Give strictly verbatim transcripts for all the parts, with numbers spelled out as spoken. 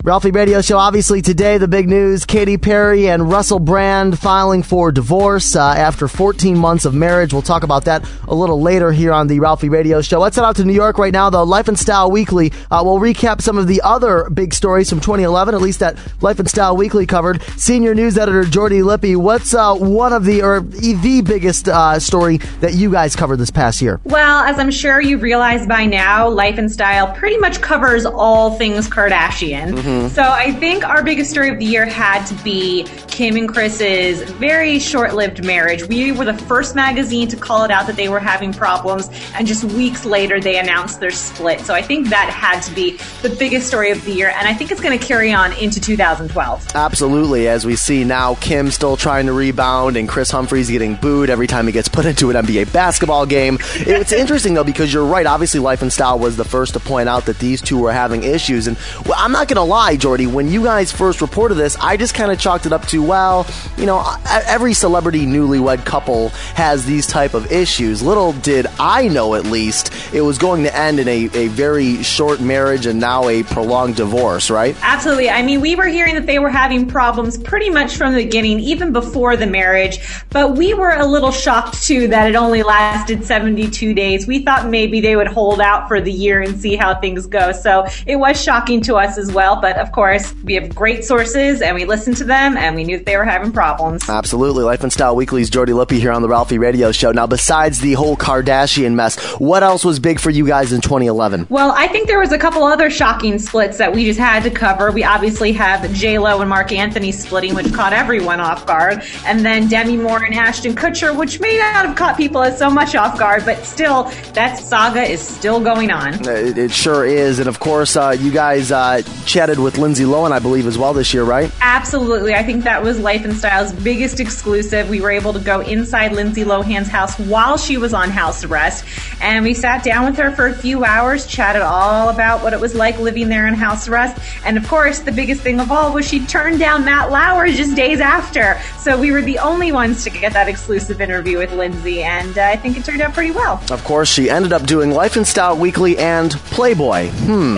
Ralphie Radio Show, obviously today, the big news, Katy Perry and Russell Brand filing for divorce uh, after fourteen months of marriage. We'll talk about that a little later here on the Ralphie Radio Show. Let's head out to New York right now, though. Life and Style Weekly uh, will recap some of the other big stories from twenty eleven, at least that Life and Style Weekly covered. Senior news editor Jordy Lippy, what's uh, one of the, or the biggest uh, story that you guys covered this past year? Well, as I'm sure you realize by now, Life and Style pretty much covers all things Kardashian. Mm-hmm. So I think our biggest story of the year had to be Kim and Kris's very short-lived marriage. We were the first magazine to call it out that they were having problems, and just weeks later they announced their split. So I think that had to be the biggest story of the year, and I think it's going to carry on into two thousand twelve. Absolutely. As we see now, Kim still trying to rebound, and Kris Humphries getting booed every time he gets put into an N B A basketball game. It's interesting, though, because you're right. Obviously, Life and Style was the first to point out that these two were having issues, and well, I'm not going to lie, Jordy, when you guys first reported this, I just kind of chalked it up to, well, you know, every celebrity newlywed couple has these type of issues. Little did I know, at least, it was going to end in a, a very short marriage and now a prolonged divorce, right? Absolutely. I mean, we were hearing that they were having problems pretty much from the beginning, even before the marriage, but we were a little shocked, too, that it only lasted seventy-two days. We thought maybe they would hold out for the year and see how things go, so it was shocking to us as well, but of course, we have great sources, and we listened to them, and we knew that they were having problems. Absolutely. Life and Style Weekly's Jordy Lippy here on the Ralphie Radio Show. Now, besides the whole Kardashian mess, what else was big for you guys in twenty eleven? Well, I think there was a couple other shocking splits that we just had to cover. We obviously have J-Lo and Mark Anthony splitting, which caught everyone off guard, and then Demi Moore and Ashton Kutcher, which may not have caught people as so much off guard, but still, that saga is still going on. It, it sure is, and of course, uh, you guys uh, chatted with Lindsay Lohan, I believe, as well this year, right? Absolutely. I think that was Life and Style's biggest exclusive. We were able to go inside Lindsay Lohan's house while she was on house arrest, and we sat down with her for a few hours, chatted all about what it was like living there in house arrest, and of course, the biggest thing of all was she turned down Matt Lauer just days after. So we were the only ones to get that exclusive interview with Lindsay, and uh, I think it turned out pretty well. Of course, she ended up doing Life and Style Weekly and Playboy. Hmm.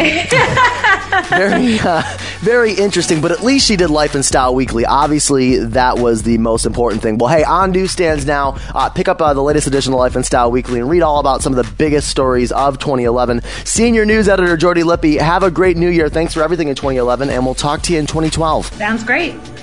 very, uh, very interesting, but at least she did Life and Style Weekly. Obviously, that was the most important thing. Well, hey, on newsstands now, uh, pick up uh, the latest edition of Life and Style Weekly and read all about some of the biggest stories of twenty eleven. Senior news editor Jordy Lippy, have a great new year. Thanks for everything in twenty eleven, and we'll talk to you in twenty twelve. Sounds great.